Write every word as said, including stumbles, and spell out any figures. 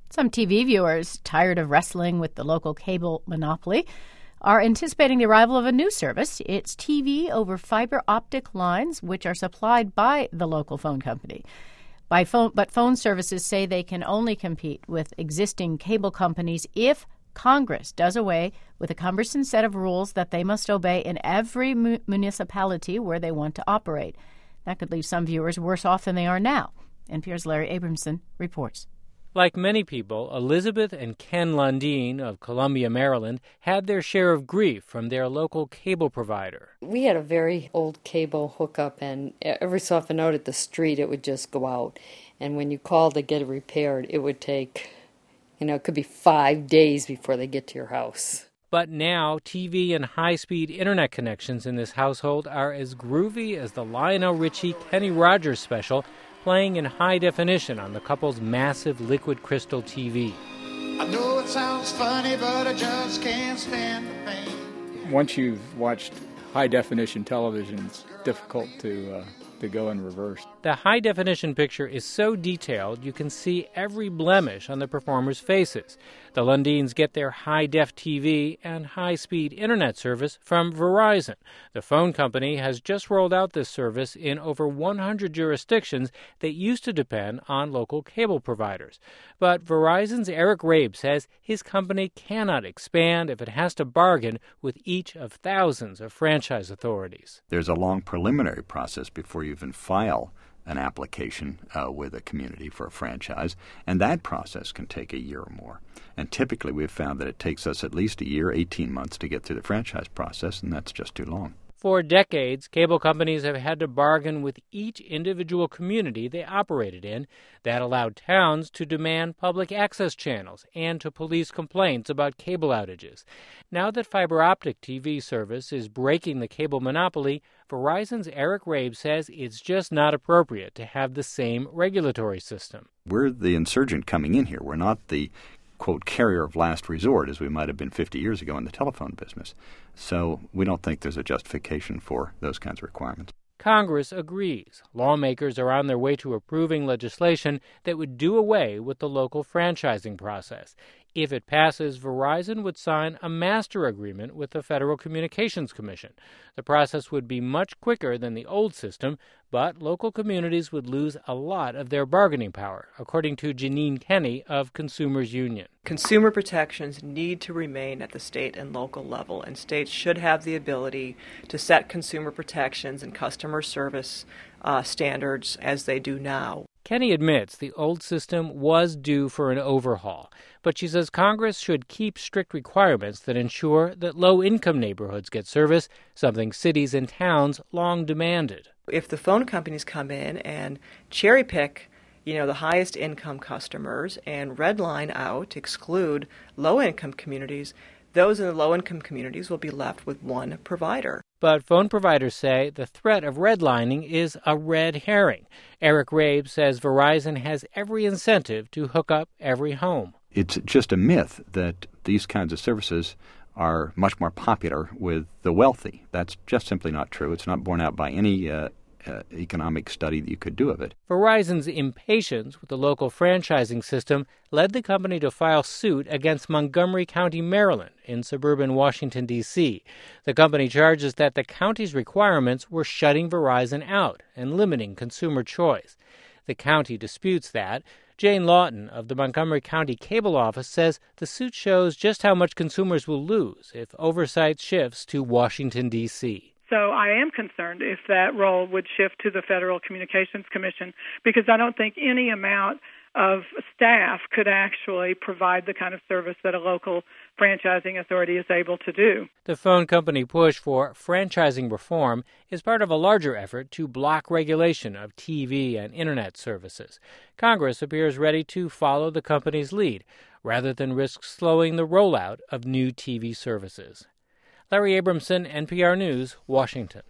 Some T V viewers, tired of wrestling with the local cable monopoly, are anticipating the arrival of a new service. It's T V over fiber optic lines, which are supplied by the local phone company. By phone, but phone services say they can only compete with existing cable companies if Congress does away with a cumbersome set of rules that they must obey in every mu- municipality where they want to operate. That could leave some viewers worse off than they are now. N P R's Larry Abramson reports. Like many people, Elizabeth and Ken Lundeen of Columbia, Maryland, had their share of grief from their local cable provider. We had a very old cable hookup, and every so often out at the street it would just go out. And when you called to get it repaired, it would take, you know, it could be five days before they get to your house. But now, T V and high-speed internet connections in this household are as groovy as the Lionel Richie Kenny Rogers special, playing in high definition on the couple's massive liquid crystal T V. I know it sounds funny, but I just can't stand the pain. Once you've watched high-definition television, it's difficult to uh, to go in reverse. The high-definition picture is so detailed you can see every blemish on the performers' faces. The Lundeens get their high-def T V and high-speed internet service from Verizon. The phone company has just rolled out this service in over one hundred jurisdictions that used to depend on local cable providers. But Verizon's Eric Rabe says his company cannot expand if it has to bargain with each of thousands of franchise authorities. There's a long preliminary process before you even file an application uh, with a community for a franchise, and that process can take a year or more. And typically we've found that it takes us at least a year, eighteen months to get through the franchise process, and that's just too long. For decades, cable companies have had to bargain with each individual community they operated in. That allowed towns to demand public access channels and to police complaints about cable outages. Now that fiber optic T V service is breaking the cable monopoly, Verizon's Eric Rabe says it's just not appropriate to have the same regulatory system. We're the insurgent coming in here. We're not the quote, carrier of last resort, as we might have been fifty years ago in the telephone business. So we don't think there's a justification for those kinds of requirements. Congress agrees. Lawmakers are on their way to approving legislation that would do away with the local franchising process. If it passes, Verizon would sign a master agreement with the Federal Communications Commission. The process would be much quicker than the old system, but local communities would lose a lot of their bargaining power, according to Janine Kenny of Consumers Union. Consumer protections need to remain at the state and local level, and states should have the ability to set consumer protections and customer service uh, standards as they do now. Kenny admits the old system was due for an overhaul, but she says Congress should keep strict requirements that ensure that low-income neighborhoods get service, something cities and towns long demanded. If the phone companies come in and cherry-pick, you know, the highest income customers and redline out, exclude low-income communities, those in the low-income communities will be left with one provider. But phone providers say the threat of redlining is a red herring. Eric Rabe says Verizon has every incentive to hook up every home. It's just a myth that these kinds of services are much more popular with the wealthy. That's just simply not true. It's not borne out by any uh, uh, economic study that you could do of it. Verizon's impatience with the local franchising system led the company to file suit against Montgomery County, Maryland, in suburban Washington, D C The company charges that the county's requirements were shutting Verizon out and limiting consumer choice. The county disputes that. Jane Lawton of the Montgomery County Cable Office says the suit shows just how much consumers will lose if oversight shifts to Washington, D C So I am concerned if that role would shift to the Federal Communications Commission, because I don't think any amount of staff could actually provide the kind of service that a local franchising authority is able to do. The phone company push for franchising reform is part of a larger effort to block regulation of T V and internet services. Congress appears ready to follow the company's lead, rather than risk slowing the rollout of new T V services. Larry Abramson, N P R News, Washington.